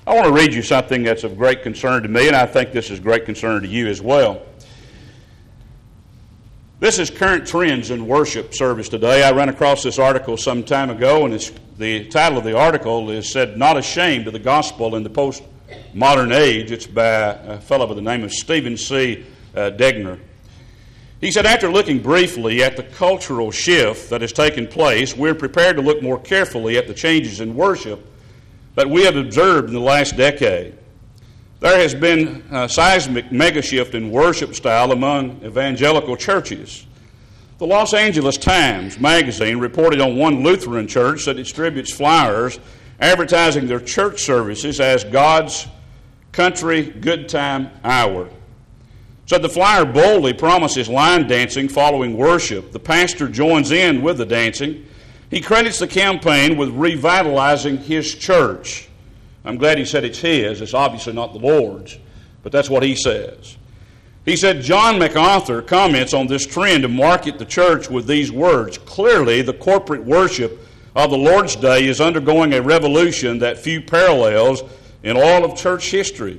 I want to read you something that's of great concern to me, and I think this is great concern to you as well. This is current trends in worship service today. I ran across this article some time ago, and the title of the article is said, "Not Ashamed of the Gospel in the Postmodern Age." It's by a fellow by the name of Stephen C. Degner. He said, after looking briefly at the cultural shift that has taken place, we're prepared to look more carefully at the changes in worship that we have observed in the last decade. There has been a seismic mega shift in worship style among evangelical churches. The Los Angeles Times magazine reported on one Lutheran church that distributes flyers advertising their church services as God's Country Good Time Hour. So the flyer boldly promises line dancing following worship. The pastor joins in with the dancing. He credits the campaign with revitalizing his church. I'm glad he said it's his. It's obviously not the Lord's, but that's what he says. He said, John MacArthur comments on this trend to market the church with these words. Clearly, the corporate worship of the Lord's Day is undergoing a revolution that few parallels in all of church history.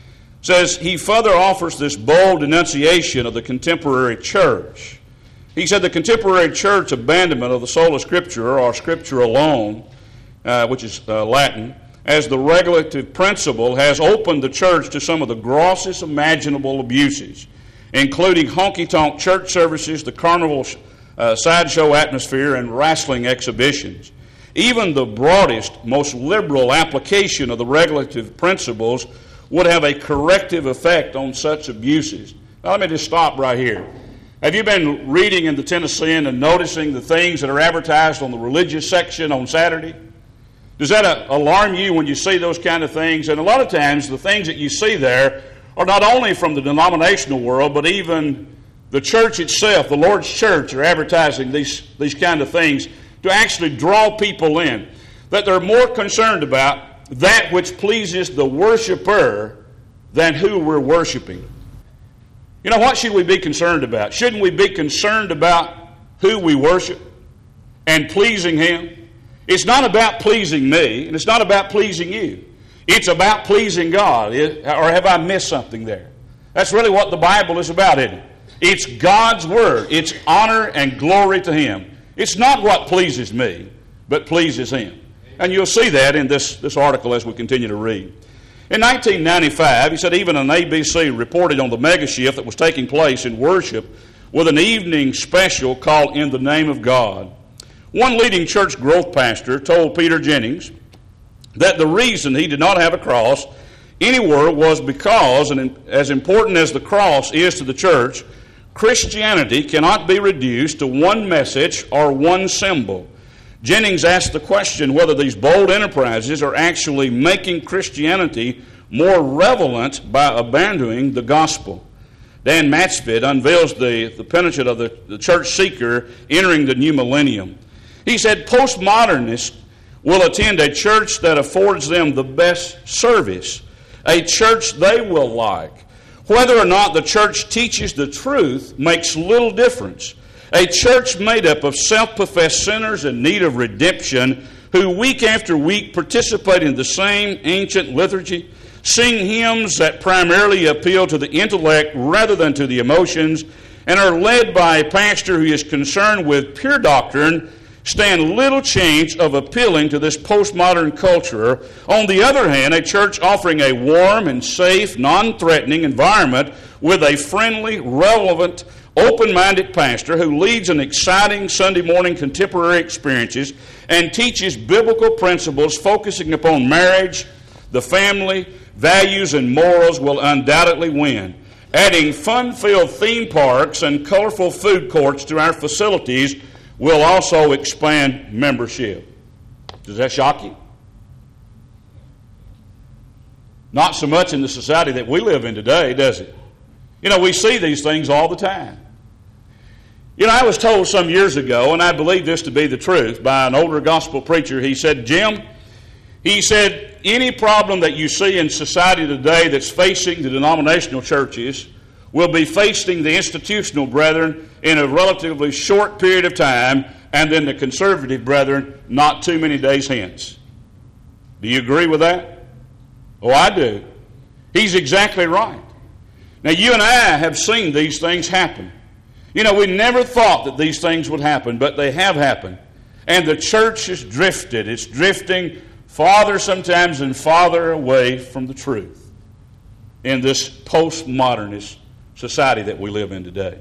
Says he further offers this bold denunciation of the contemporary church. He said the contemporary church abandonment of the sola scriptura, or scripture alone, which is Latin, as the regulative principle, has opened the church to some of the grossest imaginable abuses, including honky-tonk church services, the carnival sideshow atmosphere, and wrestling exhibitions. Even the broadest, most liberal application of the regulative principles would have a corrective effect on such abuses. Now let me just stop right here. Have you been reading in the Tennessean and noticing the things that are advertised on the religious section on Saturday? Does that alarm you when you see those kind of things? And a lot of times the things that you see there are not only from the denominational world, but even the church itself, the Lord's church, are advertising these kind of things to actually draw people in. That they're more concerned about that which pleases the worshiper than who we're worshiping. You know, what should we be concerned about? Shouldn't we be concerned about who we worship and pleasing Him? It's not about pleasing me, and it's not about pleasing you. It's about pleasing God. Or have I missed something there? That's really what the Bible is about, isn't it? It's God's Word. It's honor and glory to Him. It's not what pleases me, but pleases Him. And you'll see that in this article as we continue to read. In 1995, he said even an ABC reported on the mega shift that was taking place in worship with an evening special called In the Name of God. One leading church growth pastor told Peter Jennings that the reason he did not have a cross anywhere was because, and as important as the cross is to the church, Christianity cannot be reduced to one message or one symbol. Jennings asked the question whether these bold enterprises are actually making Christianity more relevant by abandoning the gospel. Dan Matsfield unveils the penchant of the church seeker entering the new millennium. He said postmodernists will attend a church that affords them the best service, a church they will like. Whether or not the church teaches the truth makes little difference. A church made up of self-professed sinners in need of redemption who week after week participate in the same ancient liturgy, sing hymns that primarily appeal to the intellect rather than to the emotions, and are led by a pastor who is concerned with pure doctrine, stand little chance of appealing to this postmodern culture. On the other hand, a church offering a warm and safe, non-threatening environment with a friendly, relevant, open-minded pastor who leads an exciting Sunday morning contemporary experiences and teaches biblical principles focusing upon marriage, the family, values, and morals will undoubtedly win. Adding fun-filled theme parks and colorful food courts to our facilities will also expand membership. Does that shock you? Not so much in the society that we live in today, does it? You know, we see these things all the time. You know, I was told some years ago, and I believe this to be the truth, by an older gospel preacher. He said, Jim, he said, any problem that you see in society today that's facing the denominational churches will be facing the institutional brethren in a relatively short period of time, and then the conservative brethren not too many days hence. Do you agree with that? Oh, I do. He's exactly right. Now, you and I have seen these things happen. You know, we never thought that these things would happen, but they have happened. And the church has drifted. It's drifting farther sometimes and farther away from the truth in this postmodernist society that we live in today.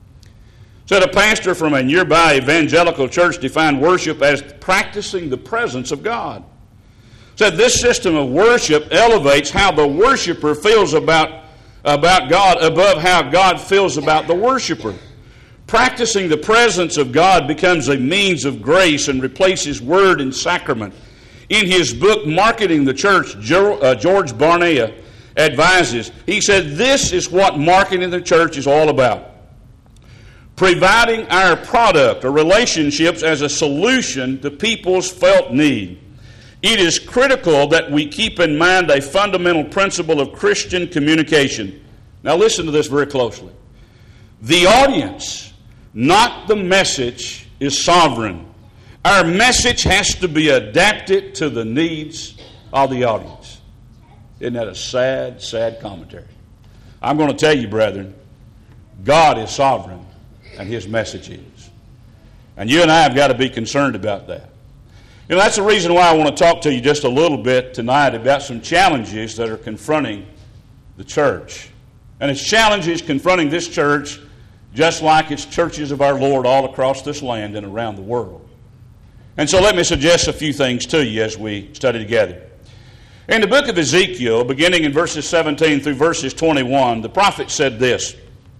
So a pastor from a nearby evangelical church defined worship as practicing the presence of God. Said this system of worship elevates how the worshiper feels about God above how God feels about the worshiper. Practicing the presence of God becomes a means of grace and replaces word and sacrament. In his book, Marketing the Church, George Barnea advises, he said, this is what marketing the church is all about. Providing our product or relationships as a solution to people's felt need. It is critical that we keep in mind a fundamental principle of Christian communication. Now listen to this very closely. The audience, not the message, is sovereign. Our message has to be adapted to the needs of the audience. Isn't that a sad, sad commentary? I'm going to tell you, brethren, God is sovereign and His message is. And you and I have got to be concerned about that. You know, that's the reason why I want to talk to you just a little bit tonight about some challenges that are confronting the church. And it's challenges confronting this church just like it's churches of our Lord all across this land and around the world. And so let me suggest a few things to you as we study together. In the book of Ezekiel, beginning in verses 17 through verses 21, the prophet said this.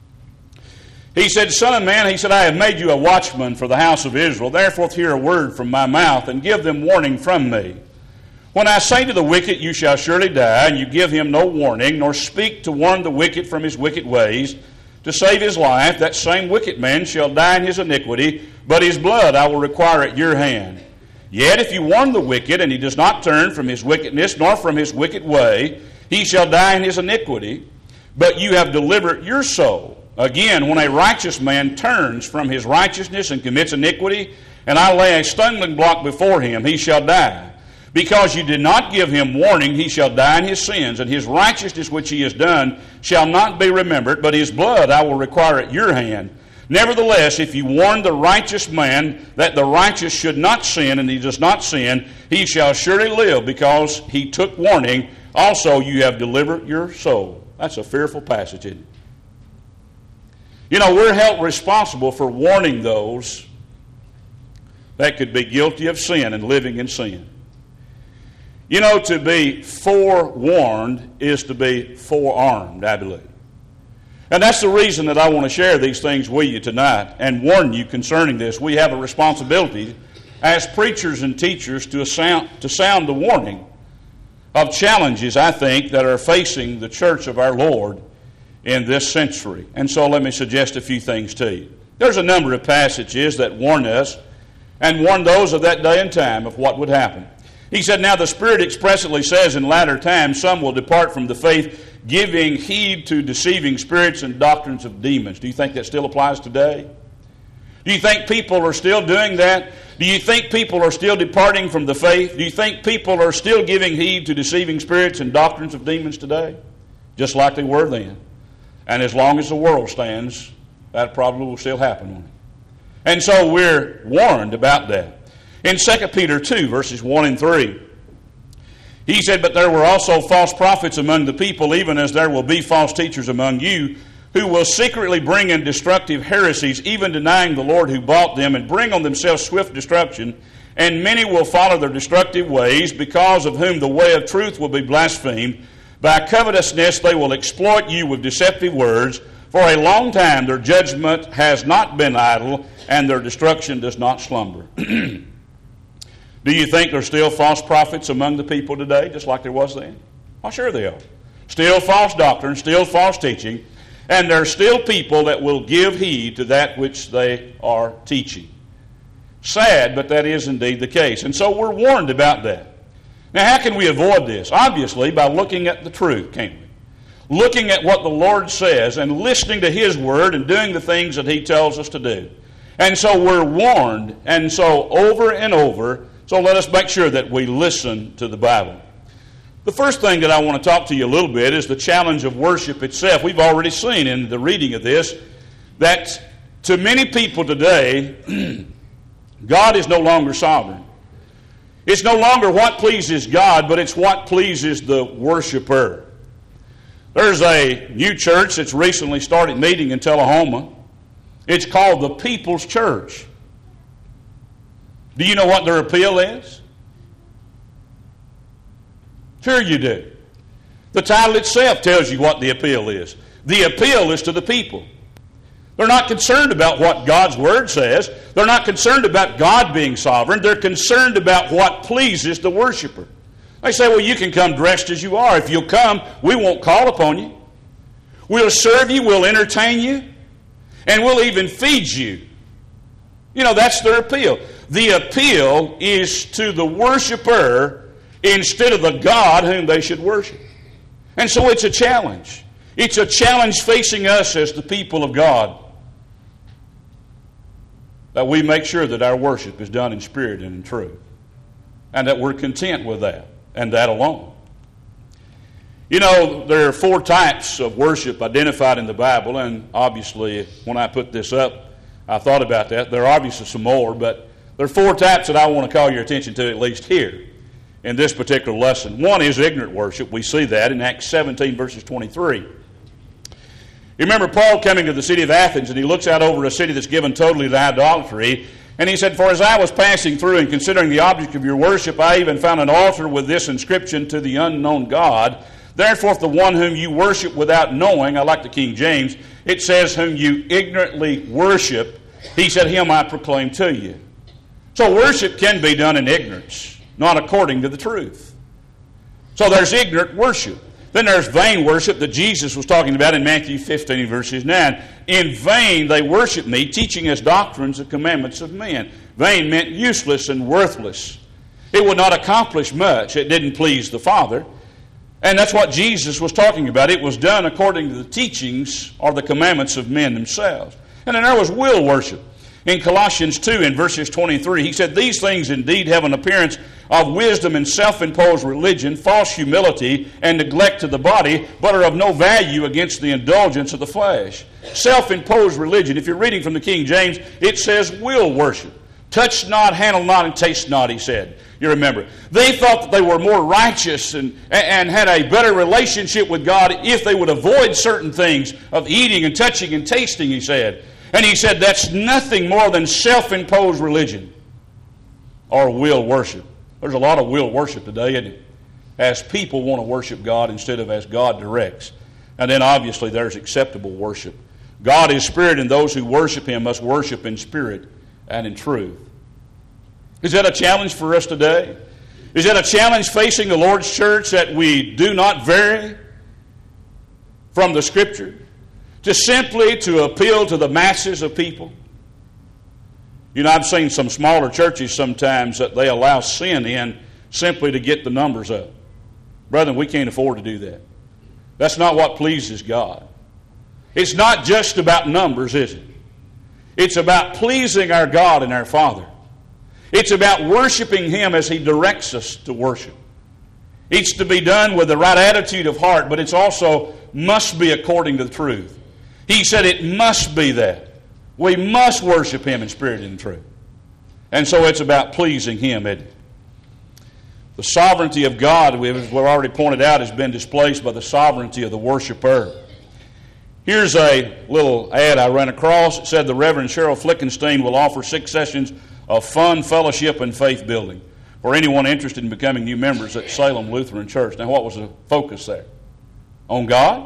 He said, Son of man, he said, I have made you a watchman for the house of Israel. Therefore hear a word from my mouth, and give them warning from me. When I say to the wicked, you shall surely die, and you give him no warning, nor speak to warn the wicked from his wicked ways, to save his life, that same wicked man shall die in his iniquity, but his blood I will require at your hand. Yet if you warn the wicked, and he does not turn from his wickedness, nor from his wicked way, he shall die in his iniquity, but you have delivered your soul. Again, when a righteous man turns from his righteousness and commits iniquity, and I lay a stumbling block before him, he shall die. Because you did not give him warning, he shall die in his sins, and his righteousness which he has done shall not be remembered, but his blood I will require at your hand. Nevertheless, if you warn the righteous man that the righteous should not sin, and he does not sin, he shall surely live, because he took warning. Also you have delivered your soul. That's a fearful passage, isn't it? You know, we're held responsible for warning those that could be guilty of sin and living in sin. You know, to be forewarned is to be forearmed, I believe. And that's the reason that I want to share these things with you tonight and warn you concerning this. We have a responsibility as preachers and teachers to sound the warning of challenges, I think, that are facing the church of our Lord in this century. And so let me suggest a few things to you. There's a number of passages that warn us and warn those of that day and time of what would happen. He said, now the Spirit expressly says in latter times some will depart from the faith, giving heed to deceiving spirits and doctrines of demons. Do you think that still applies today? Do you think people are still doing that? Do you think people are still departing from the faith? Do you think people are still giving heed to deceiving spirits and doctrines of demons today? Just like they were then. And as long as the world stands, that probably will still happen, won't it? And so we're warned about that. In 2 Peter 2, verses 1 and 3, he said, but there were also false prophets among the people, even as there will be false teachers among you, who will secretly bring in destructive heresies, even denying the Lord who bought them, and bring on themselves swift destruction. And many will follow their destructive ways, because of whom the way of truth will be blasphemed. By covetousness they will exploit you with deceptive words. For a long time their judgment has not been idle, and their destruction does not slumber. Do you think there's still false prophets among the people today, just like there was then? Well, sure they are. Still false doctrine, still false teaching, and there's still people that will give heed to that which they are teaching. Sad, but that is indeed the case. And so we're warned about that. Now, how can we avoid this? Obviously, by looking at the truth, can't we? Looking at what the Lord says and listening to His Word and doing the things that He tells us to do. And so we're warned, and so over and over, so let us make sure that we listen to the Bible. The first thing that I want to talk to you a little bit is the challenge of worship itself. We've already seen in the reading of this that to many people today, God is no longer sovereign. It's no longer what pleases God, but it's what pleases the worshiper. There's a new church that's recently started meeting in Tullahoma. It's called the People's Church. Do you know what their appeal is? Sure you do. The title itself tells you what the appeal is. The appeal is to the people. They're not concerned about what God's Word says. They're not concerned about God being sovereign. They're concerned about what pleases the worshiper. They say, well, you can come dressed as you are. If you'll come, we won't call upon you. We'll serve you, we'll entertain you, and we'll even feed you. You know, that's their appeal. The appeal is to the worshiper instead of the God whom they should worship. And so it's a challenge. It's a challenge facing us as the people of God, that we make sure that our worship is done in spirit and in truth, and that we're content with that, and that alone. You know, there are 4 types of worship identified in the Bible, and obviously when I put this up, I thought about that. There are obviously some more, but there are 4 types that I want to call your attention to, at least here in this particular lesson. One is ignorant worship. We see that in Acts 17, verses 23. You remember Paul coming to the city of Athens, and he looks out over a city that's given totally to idolatry, and he said, "For as I was passing through and considering the object of your worship, I even found an altar with this inscription, to the unknown God. Therefore, if the one whom you worship without knowing," I like the King James, it says, "whom you ignorantly worship," he said, "him I proclaim to you." So worship can be done in ignorance, not according to the truth. So there's ignorant worship. Then there's vain worship that Jesus was talking about in Matthew 15, verses 9. "In vain they worship me, teaching as doctrines the commandments of men." Vain meant useless and worthless. It would not accomplish much. It didn't please the Father. And that's what Jesus was talking about. It was done according to the teachings or the commandments of men themselves. And then there was will worship. In Colossians 2, in verses 23, he said, "These things indeed have an appearance of wisdom and self-imposed religion, false humility, and neglect to the body, but are of no value against the indulgence of the flesh." Self-imposed religion. If you're reading from the King James, it says will worship. "Touch not, handle not, and taste not," he said. You remember. They thought that they were more righteous and had a better relationship with God if they would avoid certain things of eating and touching and tasting, he said. And he said that's nothing more than self-imposed religion or will worship. There's a lot of will worship today, isn't it? As people want to worship God instead of as God directs. And then obviously there's acceptable worship. God is spirit, and those who worship him must worship in spirit and in truth. Is that a challenge for us today? Is that a challenge facing the Lord's church, that we do not vary from the Scripture to simply to appeal to the masses of people? You know, I've seen some smaller churches sometimes that they allow sin in simply to get the numbers up. Brethren, we can't afford to do that. That's not what pleases God. It's not just about numbers, is it? It's about pleasing our God and our Father. It's about worshiping him as he directs us to worship. It's to be done with the right attitude of heart, but it's also must be according to the truth. He said it must be that. We must worship him in spirit and in truth. And so it's about pleasing him, isn't it? The sovereignty of God, as we've already pointed out, has been displaced by the sovereignty of the worshiper. Here's a little ad I ran across. It said the Reverend Cheryl Flickenstein will offer 6 sessions of fun, fellowship, and faith building for anyone interested in becoming new members at Salem Lutheran Church. Now, what was the focus there? On God?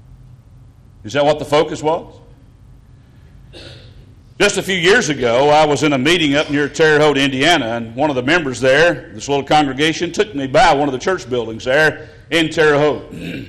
Is that what the focus was? Just a few years ago, I was in a meeting up near Terre Haute, Indiana, and one of the members there, this little congregation, took me by one of the church buildings there in Terre Haute.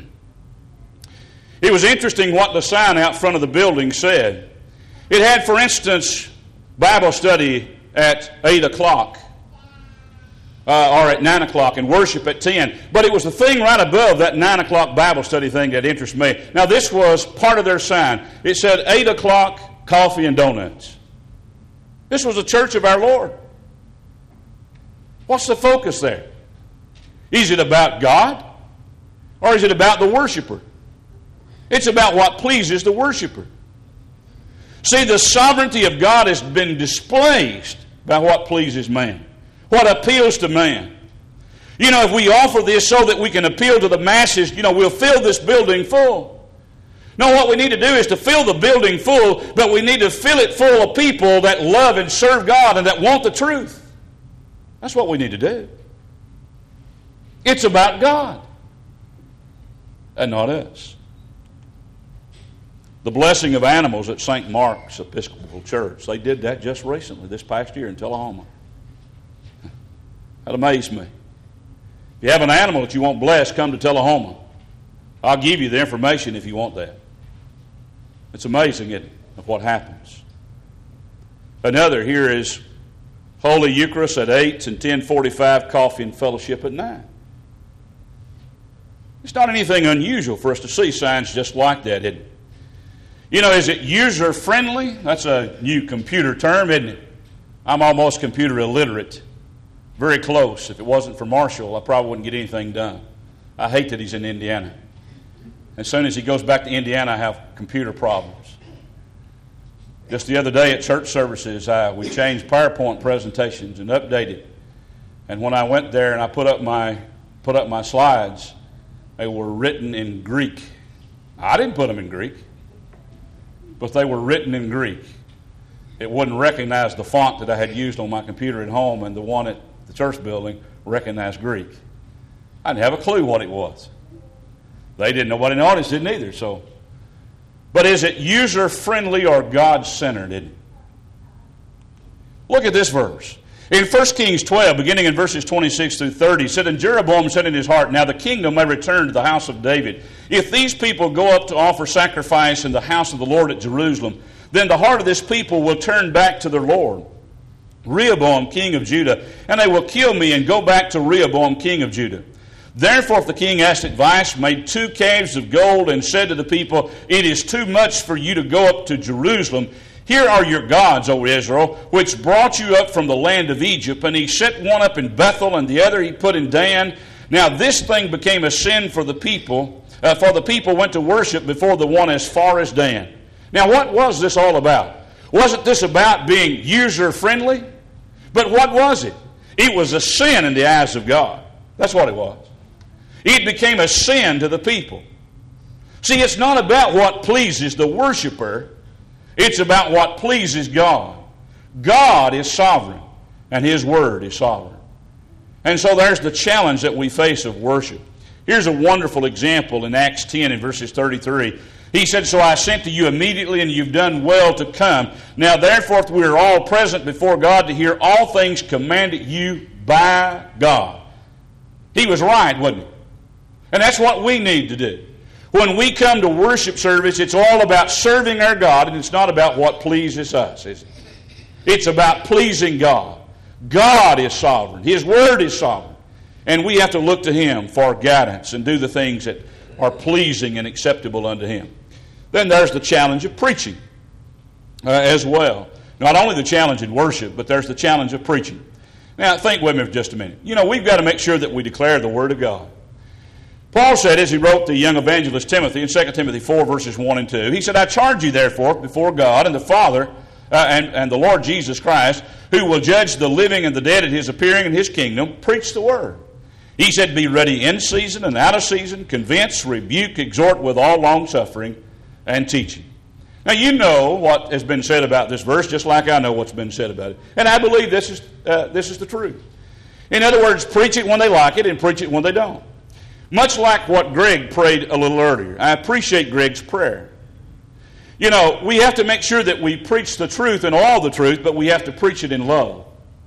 It was interesting what the sign out front of the building said. It had, for instance, Bible study at 8 o'clock or at 9 o'clock and worship at 10. But it was the thing right above that 9 o'clock Bible study thing that interested me. Now, this was part of their sign. It said 8 o'clock, coffee and donuts. This was the church of our Lord. What's the focus there? Is it about God? Or is it about the worshiper? It's about what pleases the worshiper. See, the sovereignty of God has been displaced by what pleases man, what appeals to man. If we offer this so that we can appeal to the masses, we'll fill this building full. No, what we need to do is to fill the building full, but we need to fill it full of people that love and serve God and that want the truth. That's what we need to do. It's about God and not us. The blessing of animals at St. Mark's Episcopal Church, they did that just recently, this past year in Tullahoma. That amazed me. If you have an animal that you want blessed, come to Tullahoma. I'll give you the information if you want that. It's amazing, isn't it, of what happens. Another here is Holy Eucharist at 8 and 10:45, coffee and fellowship at 9. It's not anything unusual for us to see signs just like that, isn't it? Is it user-friendly? That's a new computer term, isn't it? I'm almost computer illiterate. Very close. If it wasn't for Marshall, I probably wouldn't get anything done. I hate that he's in Indiana. As soon as he goes back to Indiana, I have computer problems. Just the other day at church services, we changed PowerPoint presentations and updated. And when I went there and I put up my slides, they were written in Greek. I didn't put them in Greek, but they were written in Greek. It wouldn't recognize the font that I had used on my computer at home, and the one at the church building recognized Greek. I didn't have a clue what it was. They didn't. Nobody in the audience didn't either. But is it user-friendly or God-centered? Isn't it? Look at this verse. In 1 Kings 12, beginning in verses 26 through 30, it said, And Jeroboam said in his heart, Now the kingdom may return to the house of David. If these people go up to offer sacrifice in the house of the Lord at Jerusalem, then the heart of this people will turn back to their Lord, Rehoboam, king of Judah, and they will kill me and go back to Rehoboam, king of Judah. Therefore, if the king asked advice, made 2 calves of gold, and said to the people, It is too much for you to go up to Jerusalem. Here are your gods, O Israel, which brought you up from the land of Egypt. And he set one up in Bethel, and the other he put in Dan. Now this thing became a sin for the people went to worship before the one as far as Dan. Now what was this all about? Wasn't this about being user-friendly? But what was it? It was a sin in the eyes of God. That's what it was. It became a sin to the people. See, it's not about what pleases the worshiper. It's about what pleases God. God is sovereign, and His Word is sovereign. And so there's the challenge that we face of worship. Here's a wonderful example in Acts 10 in verses 33. He said, So I sent to you immediately, and you've done well to come. Now therefore, if we are all present before God to hear all things commanded you by God. He was right, wasn't he? And that's what we need to do. When we come to worship service, it's all about serving our God, and it's not about what pleases us, is it? It's about pleasing God. God is sovereign. His Word is sovereign. And we have to look to Him for guidance and do the things that are pleasing and acceptable unto Him. Then there's the challenge of preaching as well. Not only the challenge in worship, but there's the challenge of preaching. Now, think with me for just a minute. We've got to make sure that we declare the Word of God. Paul said, as he wrote the young evangelist Timothy in 2 Timothy 4, verses 1 and 2, he said, I charge you therefore before God and the Father and the Lord Jesus Christ, who will judge the living and the dead at His appearing in His kingdom, preach the Word. He said, be ready in season and out of season, convince, rebuke, exhort with all longsuffering and teaching. Now you know what has been said about this verse, just like I know what's been said about it. And I believe this is the truth. In other words, preach it when they like it and preach it when they don't. Much like what Greg prayed a little earlier. I appreciate Greg's prayer. We have to make sure that we preach the truth and all the truth, but we have to preach it in love.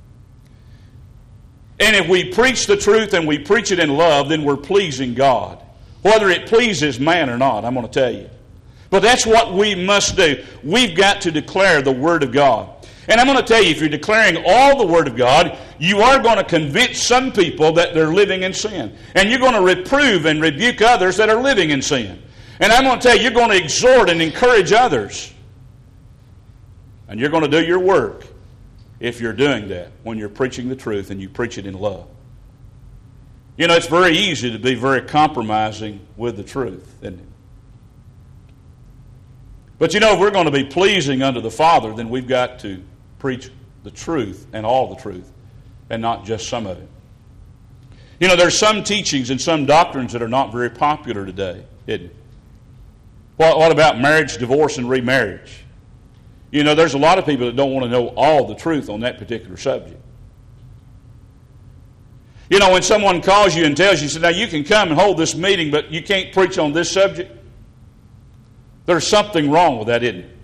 And if we preach the truth and we preach it in love, then we're pleasing God. Whether it pleases man or not, I'm going to tell you. But that's what we must do. We've got to declare the Word of God. And I'm going to tell you, if you're declaring all the Word of God, you are going to convince some people that they're living in sin. And you're going to reprove and rebuke others that are living in sin. And I'm going to tell you, you're going to exhort and encourage others. And you're going to do your work if you're doing that when you're preaching the truth and you preach it in love. You know, it's very easy to be very compromising with the truth, isn't it? But you know, if we're going to be pleasing unto the Father, then we've got to preach the truth and all the truth, and not just some of it. You know, there's some teachings and some doctrines that are not very popular today, isn't it? What about marriage, divorce, and remarriage? You know, there's a lot of people that don't want to know all the truth on that particular subject. You know, when someone calls you and tells you, now you can come and hold this meeting, but you can't preach on this subject, there's something wrong with that, isn't it?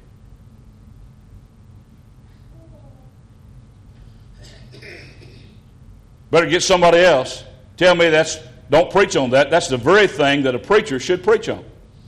Better get somebody else. Tell me don't preach on that. That's the very thing that a preacher should preach on.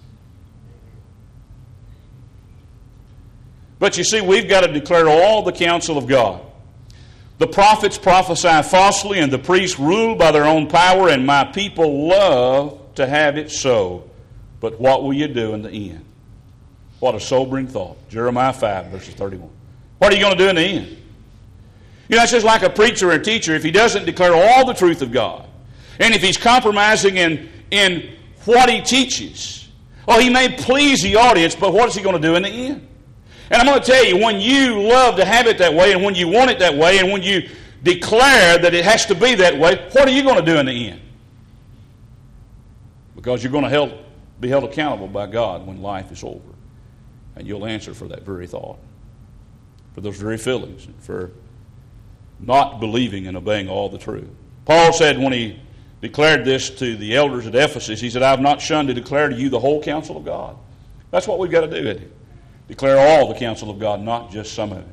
But you see, we've got to declare all the counsel of God. The prophets prophesy falsely, and the priests rule by their own power, and my people love to have it so. But what will you do in the end? What a sobering thought. Jeremiah 5, verses 31. What are you going to do in the end? You know, it's just like a preacher or a teacher. If he doesn't declare all the truth of God, and if he's compromising in what he teaches, well, he may please the audience, but what is he going to do in the end? And I'm going to tell you, when you love to have it that way, and when you want it that way, and when you declare that it has to be that way, what are you going to do in the end? Because you're going to be held accountable by God when life is over. And you'll answer for that very thought, for those very feelings, and for not believing and obeying all the truth. Paul said when he declared this to the elders at Ephesus, he said, I have not shunned to declare to you the whole counsel of God. That's what we've got to do, isn't it? Declare all the counsel of God, not just some of it.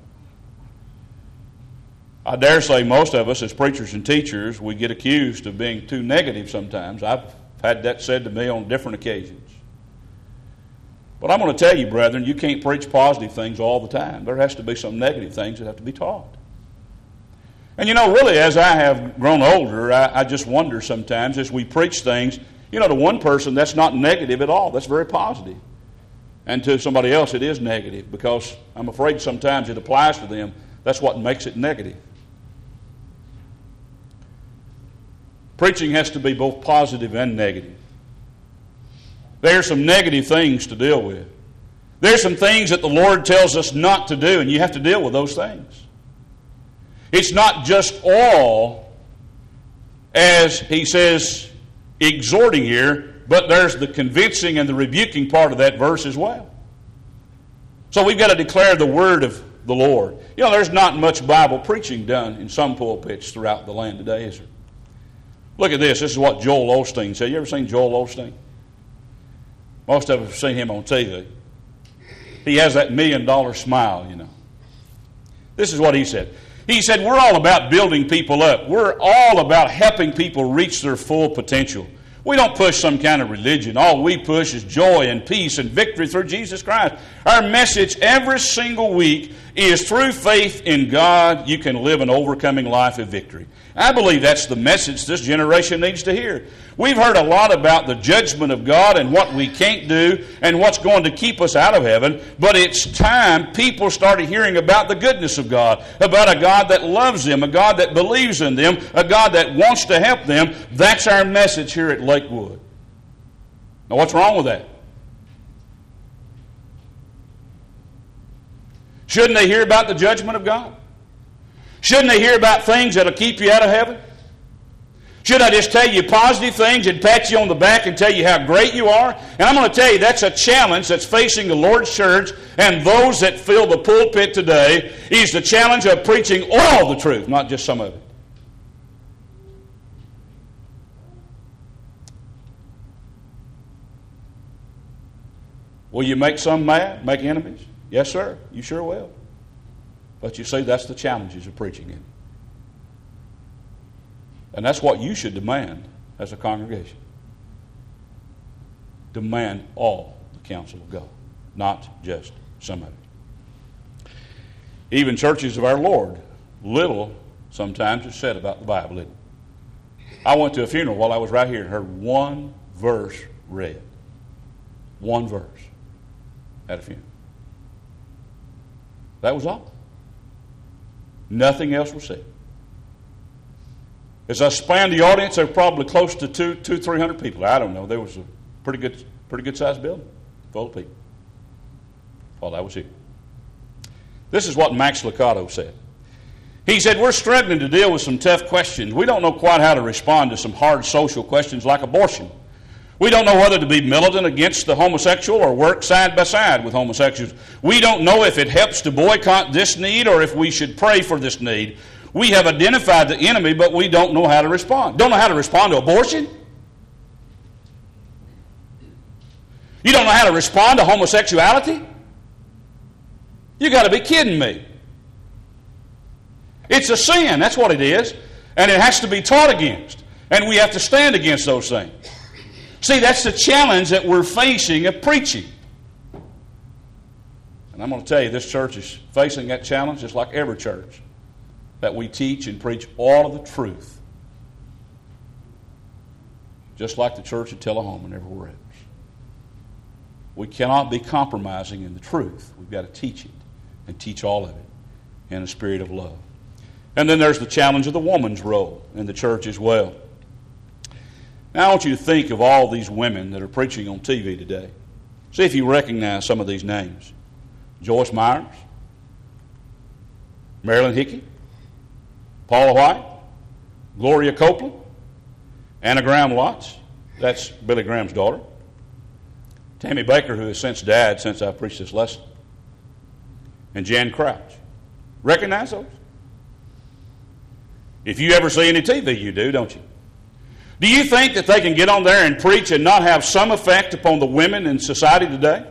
I dare say most of us as preachers and teachers, we get accused of being too negative sometimes. I've had that said to me on different occasions. But I'm going to tell you, brethren, you can't preach positive things all the time. There has to be some negative things that have to be taught. And you know, really, as I have grown older, I just wonder sometimes as we preach things, you know, to one person that's not negative at all. That's very positive. And to somebody else it is negative, because I'm afraid sometimes it applies to them. That's what makes it negative. Preaching has to be both positive and negative. There are some negative things to deal with. There are some things that the Lord tells us not to do, and you have to deal with those things. It's not just all, as he says, exhorting here, but there's the convincing and the rebuking part of that verse as well. So we've got to declare the word of the Lord. You know, there's not much Bible preaching done in some pulpits throughout the land today, is there? Look at this. This is what Joel Osteen said. You ever seen Joel Osteen? Most of us have seen him on TV. He has that $1 million smile, you know. This is what he said. He said, we're all about building people up. We're all about helping people reach their full potential. We don't push some kind of religion. All we push is joy and peace and victory through Jesus Christ. Our message every single week is through faith in God, you can live an overcoming life of victory. I believe that's the message this generation needs to hear. We've heard a lot about the judgment of God and what we can't do and what's going to keep us out of heaven, but it's time people started hearing about the goodness of God, about a God that loves them, a God that believes in them, a God that wants to help them. That's our message here at Lakewood. Now, what's wrong with that? Shouldn't they hear about the judgment of God? Shouldn't they hear about things that'll keep you out of heaven? Should I just tell you positive things and pat you on the back and tell you how great you are? And I'm going to tell you that's a challenge that's facing the Lord's church and those that fill the pulpit today is the challenge of preaching all the truth, not just some of it. Will you make some mad, make enemies? Yes, sir. You sure will. But you see, that's the challenges of preaching it. And that's what you should demand as a congregation. Demand all the counsel of God, not just some of it. Even churches of our Lord, little sometimes is said about the Bible, isn't it? I went to a funeral while I was right here and heard one verse read. One verse at a funeral. That was all. Nothing else was said. As I spanned the audience, there were probably close to 300 people. I don't know. There was a pretty good sized building full of people while I was here. This is what Max Lucado said. He said, we're struggling to deal with some tough questions. We don't know quite how to respond to some hard social questions like abortion. We don't know whether to be militant against the homosexual or work side by side with homosexuals. We don't know if it helps to boycott this need or if we should pray for this need. We have identified the enemy, but we don't know how to respond. Don't know how to respond to abortion? You don't know how to respond to homosexuality? You got to be kidding me. It's a sin, that's what it is, and it has to be taught against, and we have to stand against those things. See, that's the challenge that we're facing of preaching. And I'm going to tell you, this church is facing that challenge just like every church, that we teach and preach all of the truth, just like the church at Tullahoma and everywhere else. We cannot be compromising in the truth. We've got to teach it and teach all of it in a spirit of love. And then there's the challenge of the woman's role in the church as well. Now I want you to think of all these women that are preaching on TV today. See if you recognize some of these names. Joyce Myers, Marilyn Hickey, Paula White, Gloria Copeland, Anna Graham Lotz, that's Billy Graham's daughter, Tammy Baker, who has since died since I preached this lesson, and Jan Crouch. Recognize those? If you ever see any TV, you do, don't you? Do you think that they can get on there and preach and not have some effect upon the women in society today?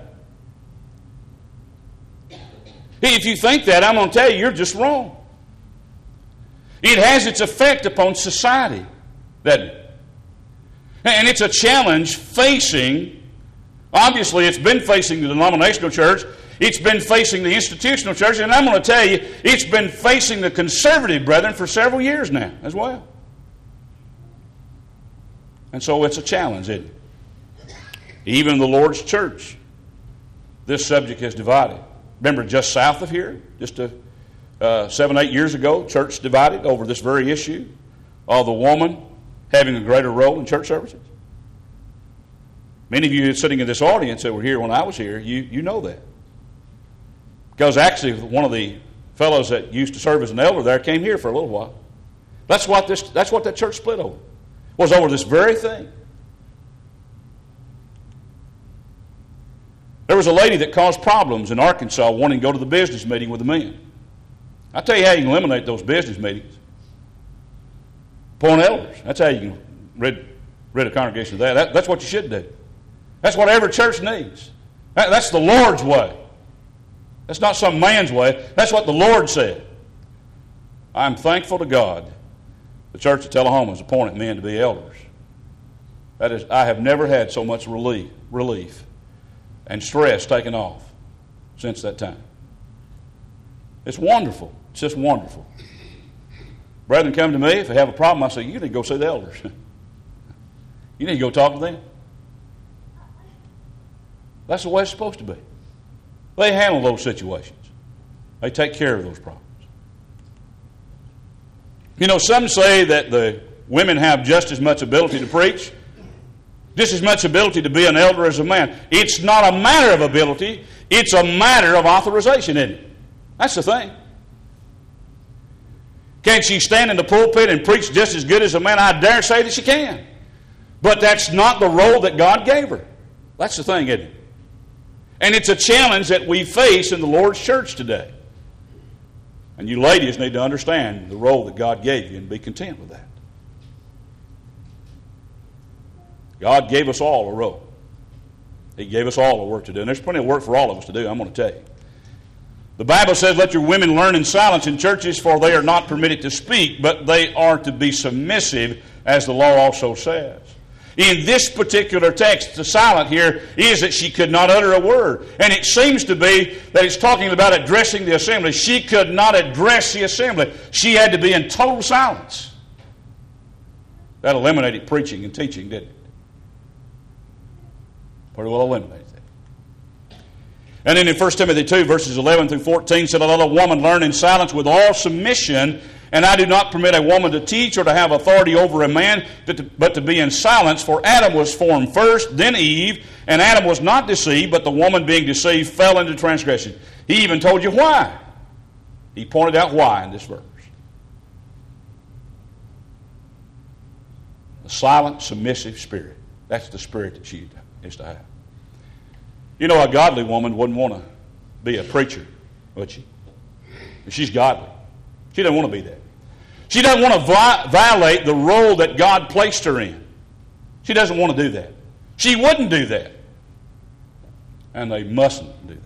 If you think that, I'm going to tell you, you're just wrong. It has its effect upon society, doesn't it? And it's a challenge facing, obviously it's been facing the denominational church, it's been facing the institutional church, and I'm going to tell you, it's been facing the conservative brethren for several years now as well. And so it's a challenge, isn't it? Even the Lord's church, this subject is divided. Remember, just south of here, just 7-8 years ago, church divided over this very issue of the woman having a greater role in church services. Many of you sitting in this audience that were here when I was here, you know that. Because actually, one of the fellows that used to serve as an elder there came here for a little while. That's what that church split over. Was over this very thing. There was a lady that caused problems in Arkansas wanting to go to the business meeting with the men. I'll tell you how you can eliminate those business meetings. Appoint elders. That's how you can rid a congregation of that. That's what you should do. That's what every church needs. That's the Lord's way. That's not some man's way. That's what the Lord said. I'm thankful to God the church of Tullahoma has appointed men to be elders. That is, I have never had so much relief and stress taken off since that time. It's wonderful. It's just wonderful. Brethren come to me. If they have a problem, I say, you need to go see the elders. You need to go talk to them. That's the way it's supposed to be. They handle those situations. They take care of those problems. You know, some say that the women have just as much ability to preach, just as much ability to be an elder as a man. It's not a matter of ability, it's a matter of authorization, isn't it? That's the thing. Can she stand in the pulpit and preach just as good as a man? I dare say that she can. But that's not the role that God gave her. That's the thing, isn't it? And it's a challenge that we face in the Lord's church today. And you ladies need to understand the role that God gave you and be content with that. God gave us all a role. He gave us all a work to do. And there's plenty of work for all of us to do, I'm going to tell you. The Bible says, let your women learn in silence in churches, for they are not permitted to speak, but they are to be submissive, as the law also says. In this particular text, the silent here is that she could not utter a word. And it seems to be that it's talking about addressing the assembly. She could not address the assembly. She had to be in total silence. That eliminated preaching and teaching, didn't it? Pretty well eliminated that. And then in 1 Timothy 2, verses 11 through 14, said, let a woman learn in silence with all submission And I do not permit a woman to teach or to have authority over a man, but to be in silence. For Adam was formed first, then Eve. And Adam was not deceived, but the woman being deceived fell into transgression. He even told you why. He pointed out why in this verse. The silent, submissive spirit. That's the spirit that she is to have. You know, a godly woman wouldn't want to be a preacher, would she? If she's godly. She doesn't want to be that. She doesn't want to violate the role that God placed her in. She doesn't want to do that. She wouldn't do that. And they mustn't do that.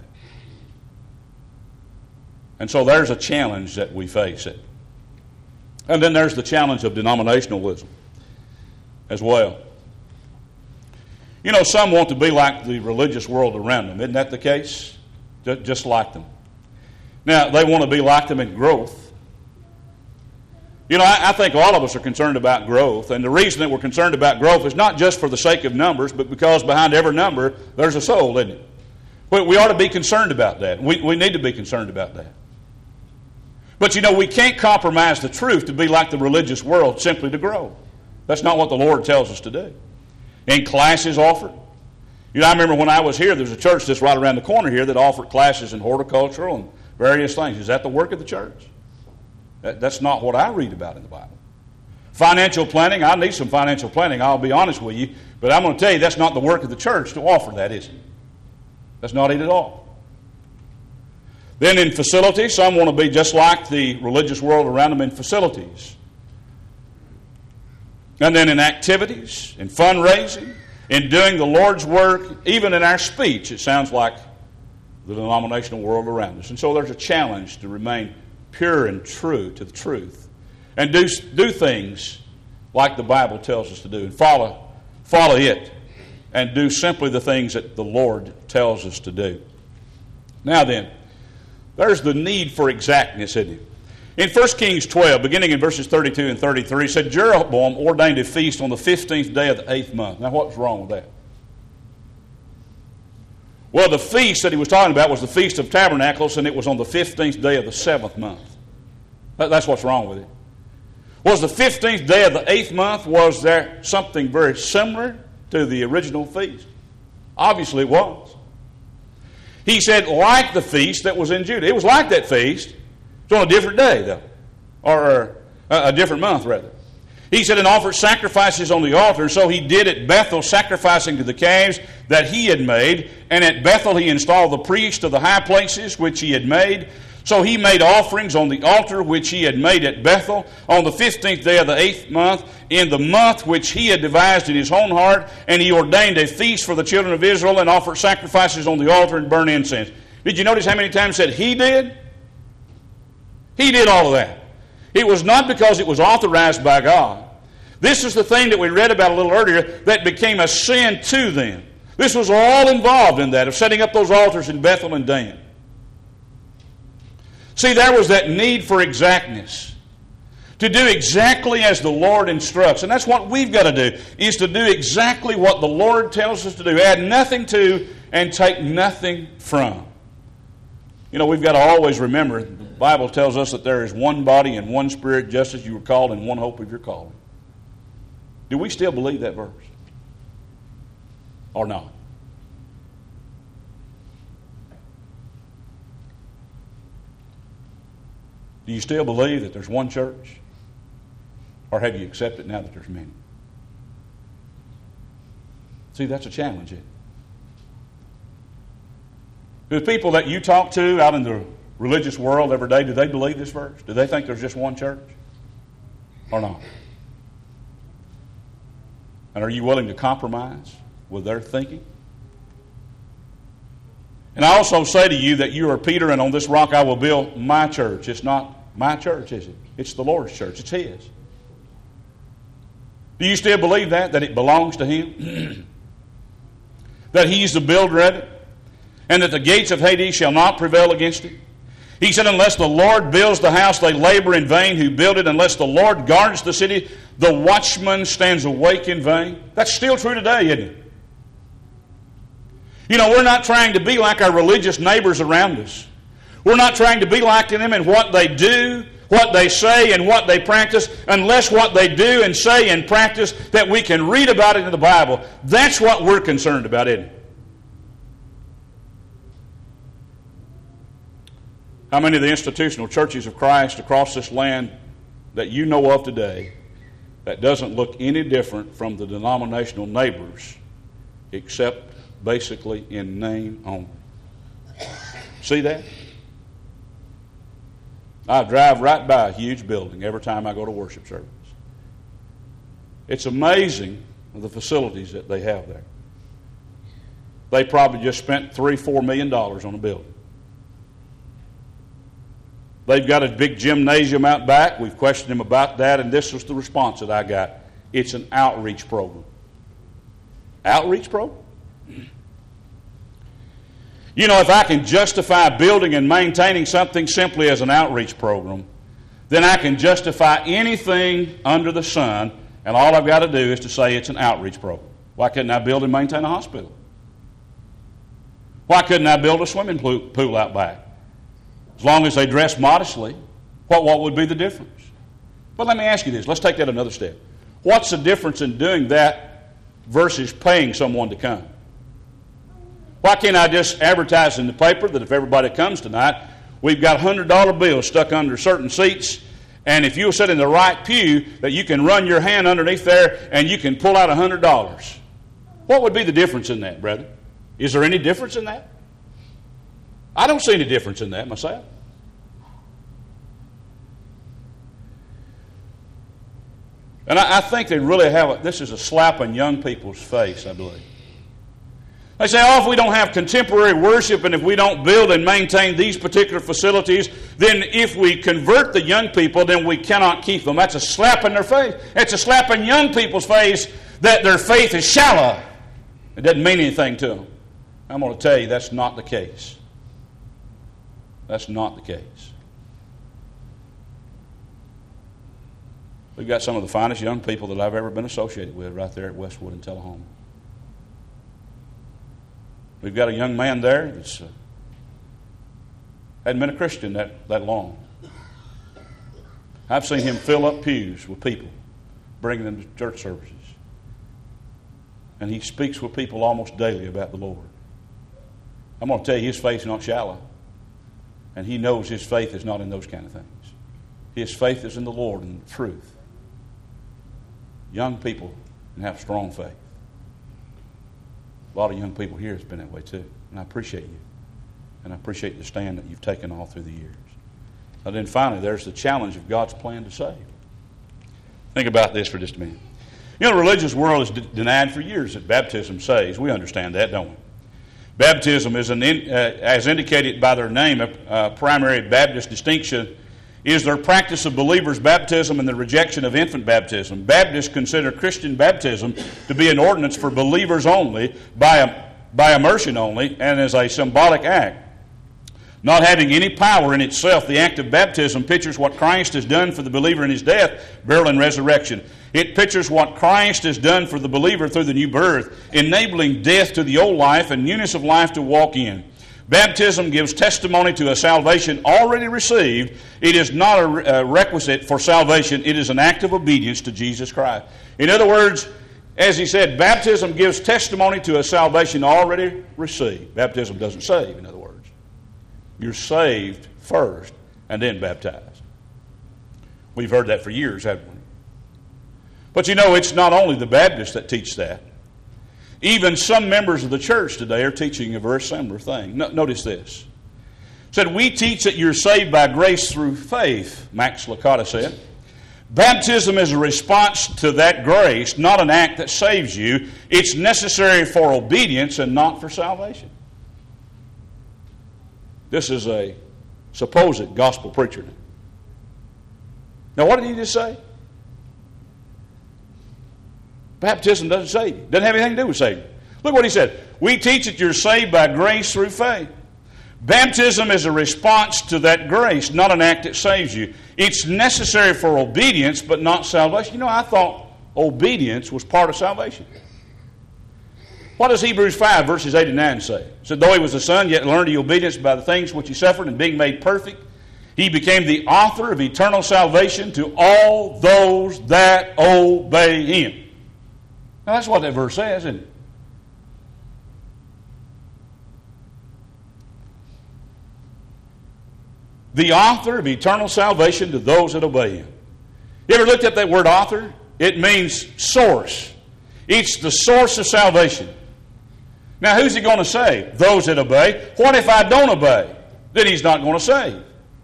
And so there's a challenge that we face. And then there's the challenge of denominationalism as well. You know, some want to be like the religious world around them. Isn't that the case? Just like them. Now, they want to be like them in growth. You know, I think all of us are concerned about growth. And the reason that we're concerned about growth is not just for the sake of numbers, but because behind every number, there's a soul, isn't it? We ought to be concerned about that. We need to be concerned about that. But, you know, we can't compromise the truth to be like the religious world simply to grow. That's not what the Lord tells us to do. And classes offered. You know, I remember when I was here, there was a church just right around the corner here that offered classes in horticultural and various things. Is that the work of the church? That's not what I read about in the Bible. Financial planning, I need some financial planning, I'll be honest with you. But I'm going to tell you, that's not the work of the church to offer that, is it? That's not it at all. Then in facilities, some want to be just like the religious world around them in facilities. And then in activities, in fundraising, in doing the Lord's work, even in our speech, it sounds like the denominational world around us. And so there's a challenge to remain pure and true to the truth. And do things like the Bible tells us to do. And follow it. And do simply the things that the Lord tells us to do. Now then, there's the need for exactness, isn't it? In 1 Kings 12, beginning in verses 32 and 33, it said, Jeroboam ordained a feast on the 15th day of the 8th month. Now, what's wrong with that? Well, the feast that he was talking about was the Feast of Tabernacles, and it was on the 15th day of the 7th month. That's what's wrong with it. Was the 15th day of the 8th month, was there something very similar to the original feast? Obviously it was. He said, like the feast that was in Judah. It was like that feast. It's on a different day, though. Or a different month, rather. He said, and offered sacrifices on the altar. And so he did at Bethel, sacrificing to the calves that he had made. And at Bethel he installed the priests of the high places which he had made. So he made offerings on the altar which he had made at Bethel on the 15th day of the 8th month, in the month which he had devised in his own heart. And he ordained a feast for the children of Israel and offered sacrifices on the altar and burnt incense. Did you notice how many times it said he did? He did all of that. It was not because it was authorized by God. This is the thing that we read about a little earlier that became a sin to them. This was all involved in that, of setting up those altars in Bethel and Dan. See, there was that need for exactness. To do exactly as the Lord instructs. And that's what we've got to do, is to do exactly what the Lord tells us to do. Add nothing to and take nothing from. You know, we've got to always remember, the Bible tells us that there is one body and one spirit, just as you were called, and one hope of your calling. Do we still believe that verse? Or not? Do you still believe that there's one church? Or have you accepted now that there's many? See, that's a challenge, isn't it? Do the people that you talk to out in the religious world every day, do they believe this verse? Do they think there's just one church? Or not? And are you willing to compromise with their thinking? And I also say to you that you are Peter, and on this rock I will build my church. It's not my church, is it? It's the Lord's church. It's His. Do you still believe that it belongs to Him? That He's the builder of it? And that the gates of Hades shall not prevail against it? He said, unless the Lord builds the house, they labor in vain who build it. Unless the Lord guards the city, the watchman stands awake in vain. That's still true today, isn't it? You know, we're not trying to be like our religious neighbors around us. We're not trying to be like them in what they do, what they say and what they practice, unless what they do and say and practice that we can read about it in the Bible. That's what we're concerned about, isn't it? How many of the institutional churches of Christ across this land that you know of today that doesn't look any different from the denominational neighbors except basically in name only? See that? I drive right by a huge building every time I go to worship service. It's amazing the facilities that they have there. They probably just spent $3-4 million on a building. They've got a big gymnasium out back. We've questioned them about that, and this was the response that I got. It's an outreach program. Outreach program? You know, if I can justify building and maintaining something simply as an outreach program, then I can justify anything under the sun, and all I've got to do is to say it's an outreach program. Why couldn't I build and maintain a hospital? Why couldn't I build a swimming pool out back? As long as they dress modestly, what would be the difference? But let me ask you this. Let's take that another step. What's the difference in doing that versus paying someone to come? Why can't I just advertise in the paper that if everybody comes tonight, we've got $100 bills stuck under certain seats, and if you'll sit in the right pew, that you can run your hand underneath there and you can pull out $100. What would be the difference in that, brother? Is there any difference in that? I don't see any difference in that myself. And I think they really have this is a slap in young people's face, I believe. They say, if we don't have contemporary worship and if we don't build and maintain these particular facilities, then if we convert the young people, then we cannot keep them. That's a slap in their face. It's a slap in young people's face that their faith is shallow. It doesn't mean anything to them. I'm going to tell you that's not the case. That's not the case. We've got some of the finest young people that I've ever been associated with right there at Westwood and Tullahoma. We've got a young man there that's hadn't been a Christian that long. I've seen him fill up pews with people, bringing them to church services. And he speaks with people almost daily about the Lord. I'm going to tell you, his faith's not shallow. And he knows his faith is not in those kind of things. His faith is in the Lord and the truth. Young people can have strong faith. A lot of young people here has been that way too. And I appreciate you. And I appreciate the stand that you've taken all through the years. And then finally, there's the challenge of God's plan to save. Think about this for just a minute. You know, the religious world has denied for years that baptism saves. We understand that, don't we? Baptism is, as indicated by their name, a primary Baptist distinction is their practice of believers' baptism and the rejection of infant baptism. Baptists consider Christian baptism to be an ordinance for believers only, by immersion only, and as a symbolic act. Not having any power in itself, the act of baptism pictures what Christ has done for the believer in his death, burial, and resurrection. It pictures what Christ has done for the believer through the new birth, enabling death to the old life and newness of life to walk in. Baptism gives testimony to a salvation already received. It is not a requisite for salvation. It is an act of obedience to Jesus Christ. In other words, as he said, baptism gives testimony to a salvation already received. Baptism doesn't save, in other words. You're saved first and then baptized. We've heard that for years, haven't we? But you know, it's not only the Baptists that teach that. Even some members of the church today are teaching a very similar thing. Notice this. It said, we teach that you're saved by grace through faith, Max Lucado said. Baptism is a response to that grace, not an act that saves you. It's necessary for obedience and not for salvation. This is a supposed gospel preacher. Now, what did he just say? Baptism doesn't save you. Doesn't have anything to do with saving. Look what he said. We teach that you're saved by grace through faith. Baptism is a response to that grace, not an act that saves you. It's necessary for obedience, but not salvation. You know, I thought obedience was part of salvation. What does Hebrews 5, verses 8 and 9 say? It said, though he was a son, yet learned he obedience by the things which he suffered, and being made perfect, He became the author of eternal salvation to all those that obey Him. Now that's what that verse says, isn't it? The author of eternal salvation to those that obey Him. You ever looked at that word author? It means source. It's the source of salvation. Now who's He going to save? Those that obey. What if I don't obey? Then He's not going to save.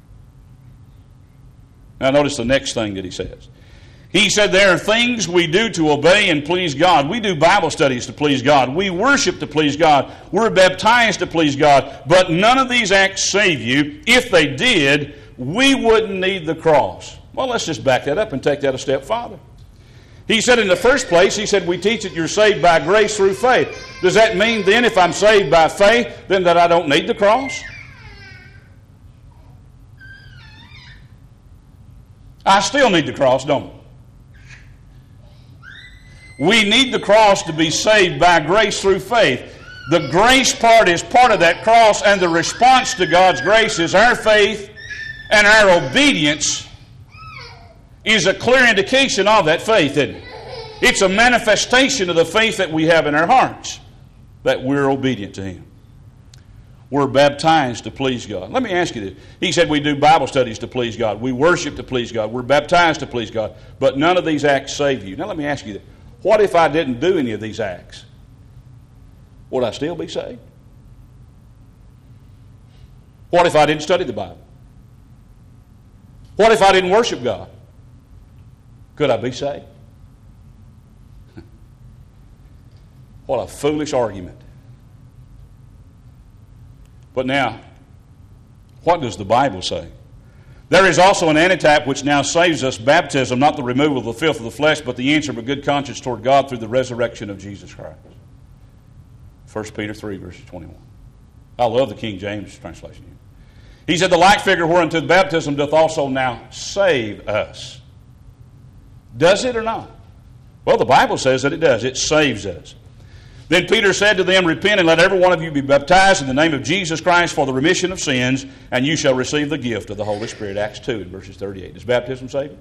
Now notice the next thing that He says. He said there are things we do to obey and please God. We do Bible studies to please God. We worship to please God. We're baptized to please God. But none of these acts save you. If they did, we wouldn't need the cross. Well, let's just back that up and take that a step farther. He said in the first place, He said we teach that you're saved by grace through faith. Does that mean then if I'm saved by faith, then that I don't need the cross? I still need the cross, don't I? We need the cross to be saved by grace through faith. The grace part is part of that cross, and the response to God's grace is our faith, and our obedience is a clear indication of that faith, isn't it? It's a manifestation of the faith that we have in our hearts, that we're obedient to Him. We're baptized to please God. Let me ask you this. He said we do Bible studies to please God. We worship to please God. We're baptized to please God. But none of these acts save you. Now let me ask you this. What if I didn't do any of these acts? Would I still be saved? What if I didn't study the Bible? What if I didn't worship God? Could I be saved? What a foolish argument. But now, what does the Bible say? There is also an antitype which now saves us, baptism, not the removal of the filth of the flesh, but the answer of a good conscience toward God through the resurrection of Jesus Christ. 1 Peter 3, verses 21. I love the King James translation here. He said, the like figure whereunto the baptism doth also now save us. Does it or not? Well, the Bible says that it does. It saves us. Then Peter said to them, repent and let every one of you be baptized in the name of Jesus Christ for the remission of sins, and you shall receive the gift of the Holy Spirit. Acts 2 in verses 38. Does baptism save you?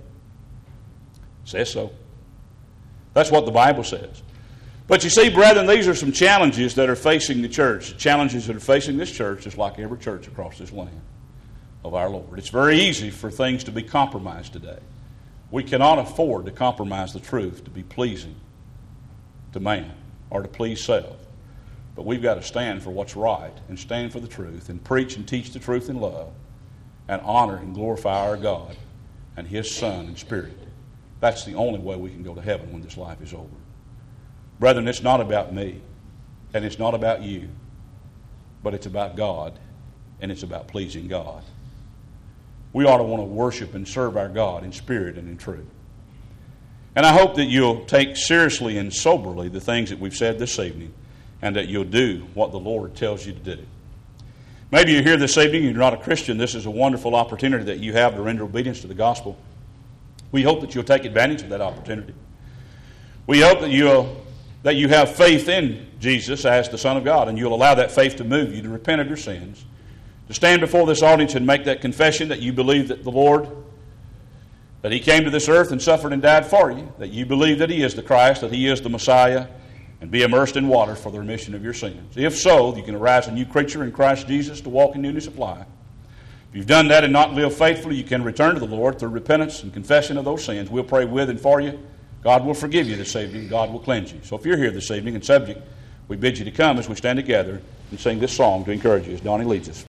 It says so. That's what the Bible says. But you see, brethren, these are some challenges that are facing the church. Challenges that are facing this church, just like every church across this land of our Lord. It's very easy for things to be compromised today. We cannot afford to compromise the truth to be pleasing to man or to please self. But we've got to stand for what's right and stand for the truth and preach and teach the truth in love and honor and glorify our God and His Son and Spirit. That's the only way we can go to heaven when this life is over. Brethren, it's not about me and it's not about you, but it's about God and it's about pleasing God. We ought to want to worship and serve our God in spirit and in truth. And I hope that you'll take seriously and soberly the things that we've said this evening and that you'll do what the Lord tells you to do. Maybe you're here this evening and you're not a Christian. This is a wonderful opportunity that you have to render obedience to the gospel. We hope that you'll take advantage of that opportunity. We hope that you have faith in Jesus as the Son of God, and you'll allow that faith to move you to repent of your sins, to stand before this audience and make that confession that you believe that the Lord, that He came to this earth and suffered and died for you, that you believe that He is the Christ, that He is the Messiah, and be immersed in water for the remission of your sins. If so, you can arise a new creature in Christ Jesus to walk in newness of life. If you've done that and not lived faithfully, you can return to the Lord through repentance and confession of those sins. We'll pray with and for you. God will forgive you this evening. God will cleanse you. So if you're here this evening and subject, we bid you to come as we stand together and sing this song to encourage you as Donnie leads us.